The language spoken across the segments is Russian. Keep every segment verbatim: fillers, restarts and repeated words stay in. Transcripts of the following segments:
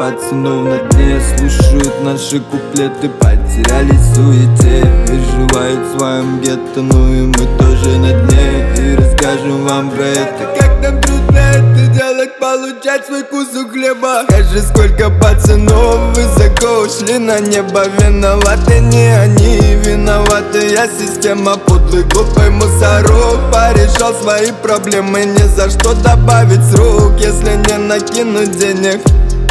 пацанов на дне, слушают наши куплеты, потерялись в суете, выживают в своем гетто, ну и мы тоже на дне. И расскажем вам про это, как нам трудно это делать, получать свой кусок хлеба. Скажи, сколько пацанов высоко ушли на небо. Виноваты не они, виноваты я, система, подлый глупый мусорок. Порешал свои проблемы, ни за что добавить с рук, если не накинуть денег.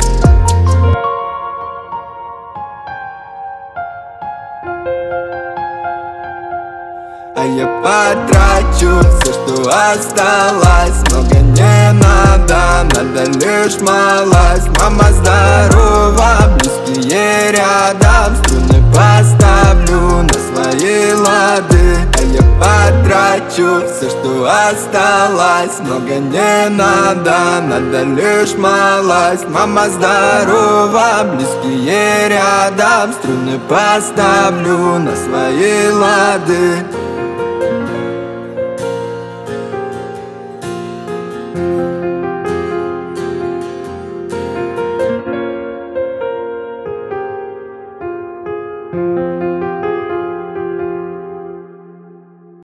А я потрачу все, что осталось. Много не надо, надо лишь малость. Мама здорова, близкие рядом, струны поставлю на свои лады. А я потрачу все, что осталось. Много не надо, надо лишь малость. Мама здорова, близкие рядом, струны поставлю на свои лады.